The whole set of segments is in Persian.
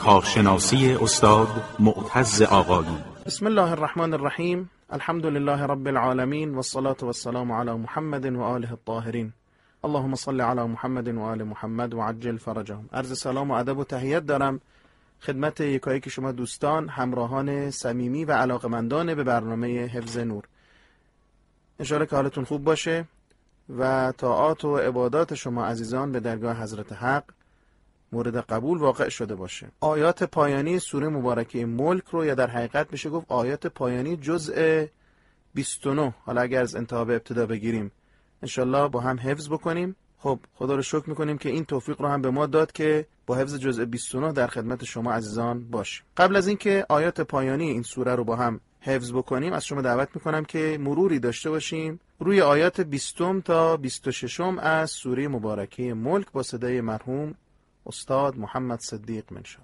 کارشناسی استاد معتز آقایی. بسم الله الرحمن الرحیم. الحمد لله رب العالمین والصلاة والسلام علی محمد و آله الطاهرین. اللهم صل علی محمد و آل محمد و عجل فرجهم. عرض سلام و ادب و تحیت دارم خدمت یکایک شما دوستان، همراهان صمیمی و علاقمندان به برنامه حفظ نور. انشاءالله که حالتون خوب باشه و طاعات و عبادات شما عزیزان به درگاه حضرت حق مورد قبول واقع شده باشه. آیات پایانی سوره مبارکه ملک رو، یا در حقیقت میشه گفت آیات پایانی جزء 29، حالا اگر از انتها به ابتدا بگیریم انشالله با هم حفظ بکنیم. خب خدا رو شکر میکنیم که این توفیق رو هم به ما داد که با حفظ جزء 29 در خدمت شما عزیزان باشیم. قبل از اینکه آیات پایانی این سوره رو با هم حفظ بکنیم، از شما دعوت میکنم که مروری داشته باشیم روی آیات 20 تا 26 از سوره مبارکه ملک با صدای مرحوم استاد محمد صدیق منشاوی.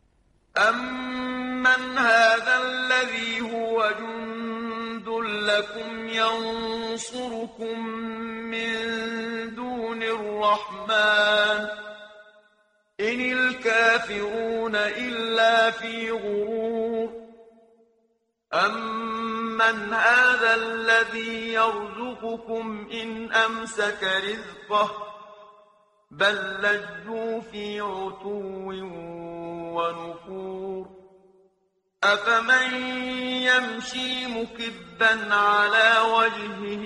امن هذا الذي هو جند لكم ينصركم من دون الرحمن إن الكافرون إلا في غرور أمن هذا الذي يرزقكم إن أمسك رزقه بل لجوا في عتو ونفور أفمن يمشي مكبا على وجهه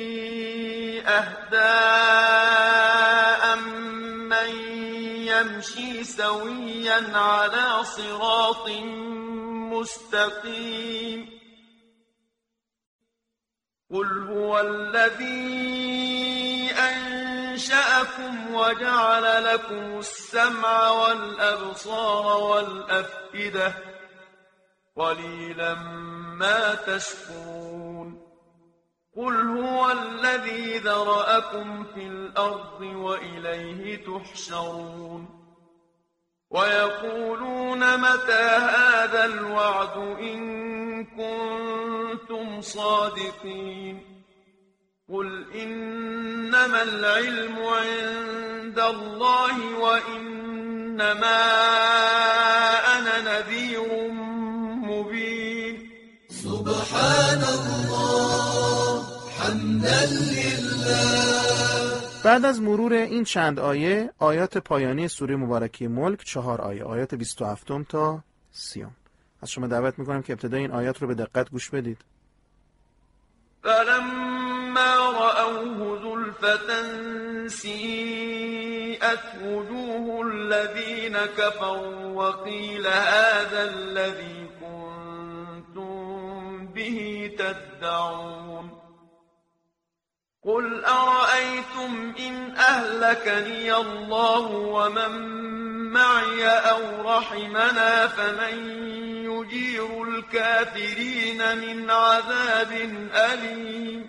أهدى أمن يمشي سويا على صراط مستقيم قل هو الذي أنشأكم وجعل لكم السمع والأبصار والأفئدة قليلا ما تشكرون قل هو الذي ذرأكم في الأرض وإليه تحشرون ويقولون متى هذا الوعد إن كنتم صادقين قل إنما العلم عند الله وإنما أنا نذير مبين سبحان الله حمدا لله. بعد از مرور این چند آیه، آیات پایانی سوره مبارکه ملک 4 آیه، آیات 27 تا 30. از شما دعوت میکنم که ابتدای این آیات رو به دقت گوش بدید. فلما رأوه زلفة سيئت وجوه الذين كفروا وقيل هذا الذي كنتم به تدعون قل أرأيتم إن أهلكني الله ومن معي أو رحمنا فمن يجير الكافرين من عذاب أليم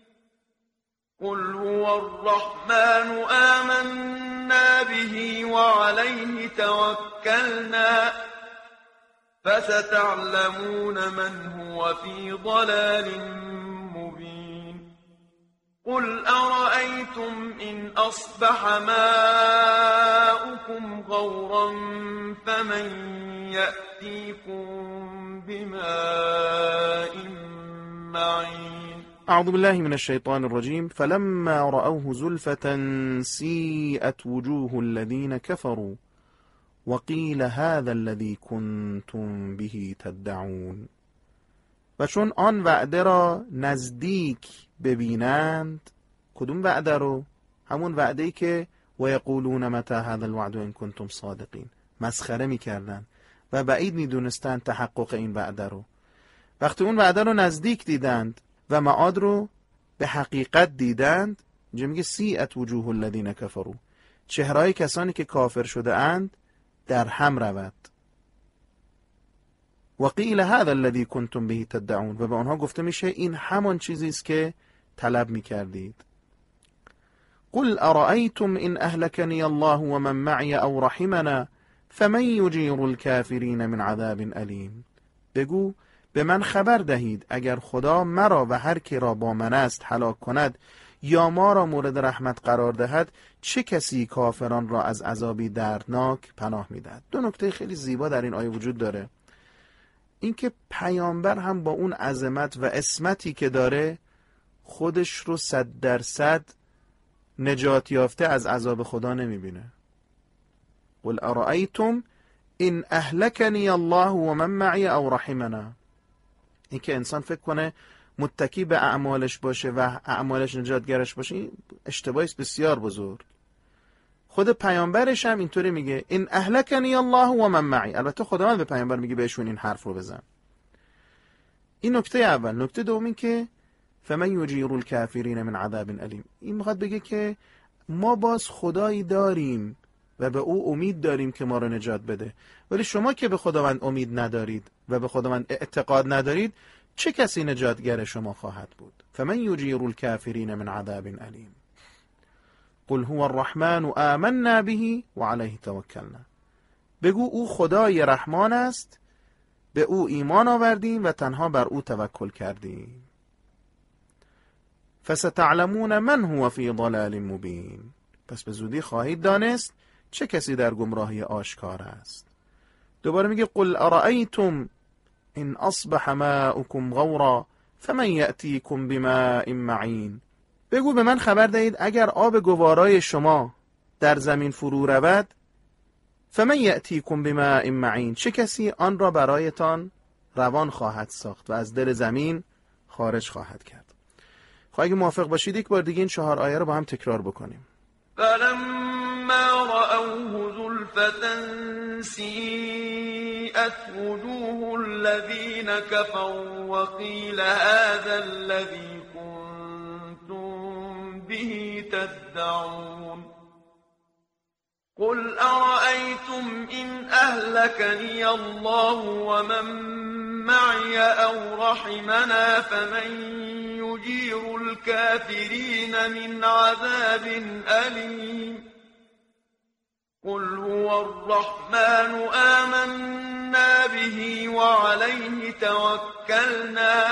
قل هو الرحمن آمنا به وعليه توكلنا فستعلمون من هو في ضلال مبين قل أرأيتم إن أصبح ماؤكم غورا فمن يأتيكم بماء معين اعوذ بالله من الشیطان الرجیم. فلما رأوه زلفة سیئت وجوه الذین كفروا وقیل هذا الذی کنتم به تدعون. و چون آن وعده را نزدیک ببینند، کدوم وعده رو؟ همون وعده‌ای که و یقولون متى هذا الوعد ان کنتم صادقین، مسخره میکردن و بعید میدونستند تحقق این وعده رو. وقتی اون وعده رو نزدیک دیدند و معاد رو به حقیقت دیدند، اینجا میگه سیئت وجوه الذین کفروا، چهرهای کسانی که کافر شده اند در هم رود. وقیل هذا الذی کنتم به تدعون، و به آنها گفته میشه این همان چیزی است که طلب میکردید. قل ارأیتم ان اهلکنی الله ومن معی او رحمنا فمن یجیر الکافرین من عذاب الیم. بگو به من خبر دهید اگر خدا مرا و هر کی را با من است هلاک کند یا ما را مورد رحمت قرار دهد، چه کسی کافران را از عذابی دردناک پناه می‌دهد. دو نکته خیلی زیبا در این آیه وجود داره. اینکه پیامبر هم با اون عظمت و عصمتی که داره خودش رو 100% نجات یافته از عذاب خدا نمیبینه. قل ارأیتم ان اهلکنی الله و من معی او رحمنا. این که انسان فکر کنه متکی به اعمالش باشه و اعمالش نجاتگرش باشه، این اشتباهی است بسیار بزرگ. خود پیامبرش هم اینطوری میگه ان اهلکنی الله و من معی. البته خداوند به پیامبر میگه بهشون این حرف رو بزن. این نکته اول. نکته دوم این که فمن یجیر الکافرین من عذاب الیم. این میخواد بگه که ما باز خدایی داریم و به او امید داریم که ما رو نجات بده، ولی شما که به خداوند امید ندارید و به خداوند اعتقاد ندارید، چه کسی نجاتگر شما خواهد بود؟ فمن یجیر الکافرین من عذاب الیم. قل هو الرحمن آمنا به و علیه توکلنا. بگو او خدای رحمان است، به او ایمان آوردیم و تنها بر او توکل کردیم. فستعلمون من هو فی ضلال مبین. پس به زودی خواهید دانست چه کسی در گمراهی آشکار است. دوباره میگه قل ارأیتم ان اصبح ماؤکم غورا فمن یأتیکم بماء معین. بگو به من خبر دهید اگر آب گوارای شما در زمین فرو رود، فمن یأتیکم بماء معین، چه کسی آن را برایتان روان خواهد ساخت و از دل زمین خارج خواهد کرد. خب اگه موافق باشید یک بار دیگه این 4 آیه رو با هم تکرار بکنیم. فلما رأوه زلفة سیئت وجوه الذین كفروا وقیل هذا الذی کنتم به تدعون. قل أرأيتم إن أهلكني الله ومن معي أو رحمنا فمن يجير الكافرين من عذاب أليم. قل هو الرحمن آمنا به وعليه توكلنا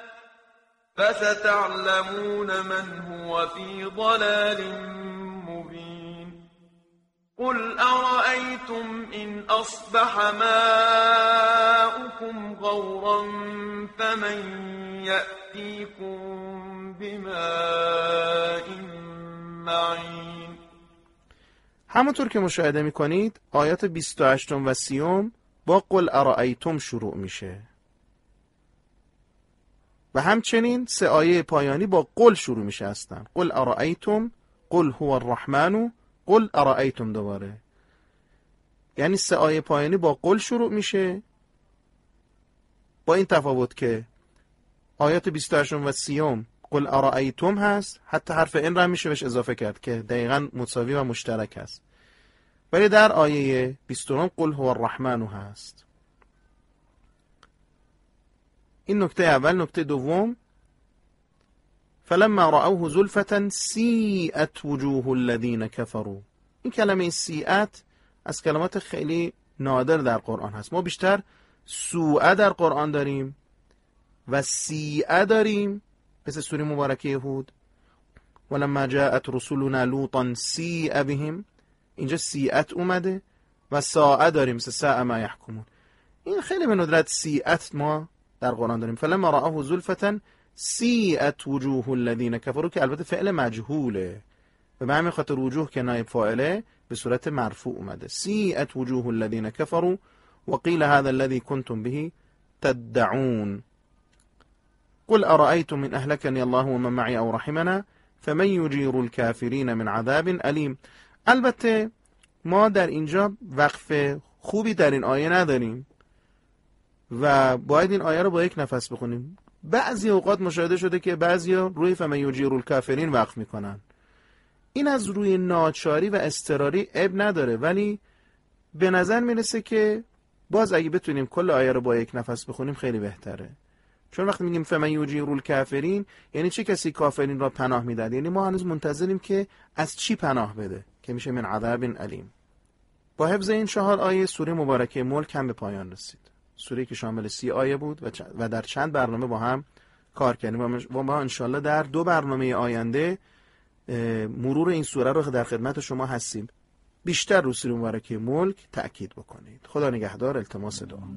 فستعلمون من هو في ضلال مبين. قل أرأيتم إن أصبح ماؤكم غورا فمن يأتيكم بماء معين. همونطور که مشاهده میکنید آیات 28 و 30 با قل ارأیتم شروع میشه و همچنین 3 آیه پایانی با قل شروع میشه هستن. قل ارأیتم، قل هو الرحمن، قل ارأیتم دوباره. یعنی 3 آیه پایانی با قل شروع میشه، با این تفاوت که آیات 28 و 30 قل ارأیتم هست، حتی حرف این را میشه بهش اضافه کرد که دقیقاً مساوی و مشترک هست. ولی در آیه 29 قل هو الرحمن هست. این نکته اول. نکته دوم فلما رأوه زلفة سیئت وجوه الذین کفروا. این کلمه سیئت از کلمات خیلی نادر در قرآن هست. ما بیشتر سوء در قرآن داریم و سیئه داریم، مثل سوره مبارکه هود ولما جاءت رسولنا لوطا سیئ بهم. اینجا سیئت اومده و ساء داریم مثل ساء ما یحکمون. این خیلی به ندرت سیئت ما در قرآن داریم. فلما رأوه زلفة سیئت وجوه الذین کفروا که البته فعل مجهوله و به همین خاطر وجوه که نایب فاعله به صورت مرفوع اومده. سیئت وجوه الذین کفروا وقیل هذا الذی کنتم به تدعون. قل ارأیتم من اهلکنی الله و من معی او رحمنا فمن یجیر الکافرین من عذاب الیم. البته ما در اینجا وقف خوبی در این آیه نداریم و باید این آیه رو با یک نفس بخونیم. بعضی اوقات مشاهده شده که بعضیا روی فمن یجیر الکافرین وقف میکنن. این از روی ناچاری و اضطراری عیب نداره، ولی به نظر میرسه که باز اگه بتونیم کل آیه رو با یک نفس بخونیم خیلی بهتره. چون وقتی میگیم فمن یجیر الکافرین یعنی چه کسی کافرین را پناه میدهد، یعنی ما هنوز منتظریم که از چی پناه بده که میشه من عذاب الیم. با حفظ این 4 آیه سوره مبارکه ملک هم به پایان رسید. سوره که شامل 30 آیه بود و در چند برنامه با هم کار کردیم و ما انشالله در 2 برنامه آینده مرور این سوره رو در خدمت شما هستیم. بیشتر رو سوره مبارکه ملک تأکید بکنید. خدا نگهدار. التماس دعا.